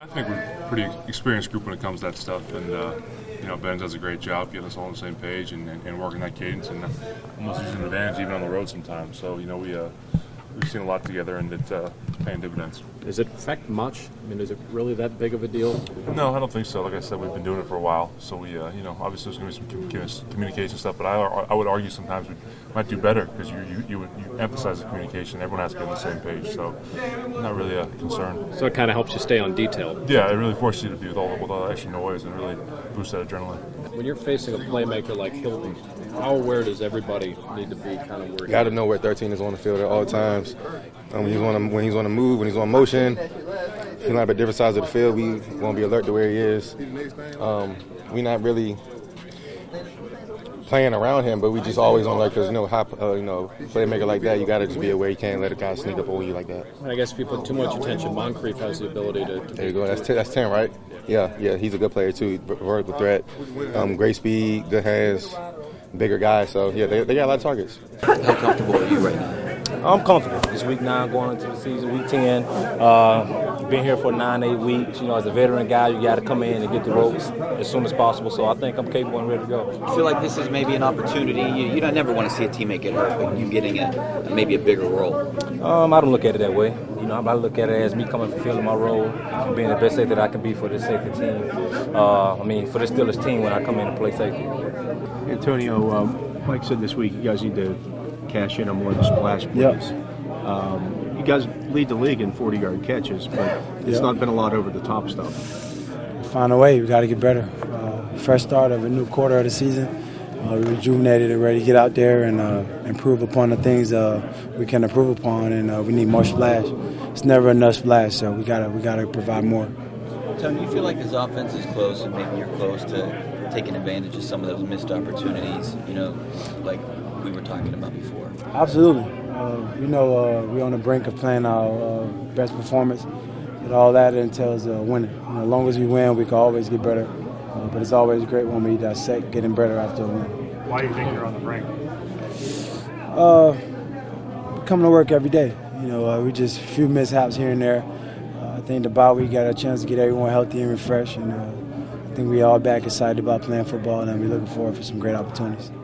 I think we're a pretty experienced group when it comes to that stuff, and Ben does a great job getting us all on the same page and working that cadence, and almost using an advantage even on the road sometimes. So we've seen a lot together, and it's paying dividends. Does it affect much? I mean, is it really that big of a deal? No, I don't think so. Like I said, we've been doing it for a while, so we obviously there's going to be some communication stuff, but I would argue sometimes we might do better because you emphasize the communication. Everyone has to be on the same page, so not really a concern. So it kind of helps you stay on detail. Yeah, it really forces you to be with all the extra noise and really boosts that adrenaline. When you're facing a playmaker like Hilton, how aware does everybody need to be kind of worried? Got to know where 13 is on the field at all times. When he's on the move, when he's on motion, he's not at different sides of the field. We want to be alert to where he is. We're not really playing around him, but we just always on alert because playmaker like that, you got to just be aware. You can't let a guy sneak up on you like that. I guess if you put too much attention, Moncrief has the ability to there you go. That's 10, right? Yeah. He's a good player too. Vertical threat, great speed, good hands, bigger guy. So yeah, they got a lot of targets. How comfortable are you right now? I'm comfortable. It's week 9 going into the season, week 10. Been here for 9-8 weeks. As a veteran guy, you got to come in and get the ropes as soon as possible. So I think I'm capable and ready to go. I feel like this is maybe an opportunity. You don't never want to see a teammate get hurt, but you getting maybe a bigger role. I don't look at it that way. I look at it as me coming fulfilling my role, being the best safety that I can be for this safety team. For this Steelers team when I come in and play safety. Antonio, Mike said this week you guys need to cash in on more of the splash plays. Yep. You guys lead the league in 40-yard catches, but it's not been a lot over the top stuff. Find a way. We got to get better. Fresh start of a new quarter of the season. We're rejuvenated and ready to get out there and improve upon the things we can improve upon, and we need more splash. It's never enough splash, so we gotta provide more. Tony, you feel like this offense is close, and maybe you're close to taking advantage of some of those missed opportunities, like we were talking about before? Absolutely. We're on the brink of playing our best performance, and all that entails winning. As long as we win, we can always get better. But it's always great when we dissect getting better after a win. Why do you think you're on the brink? Coming to work every day. We just a few mishaps here and there. I think the bye week got a chance to get everyone healthy and refreshed, and I think we all back excited about playing football, and we're looking forward for some great opportunities.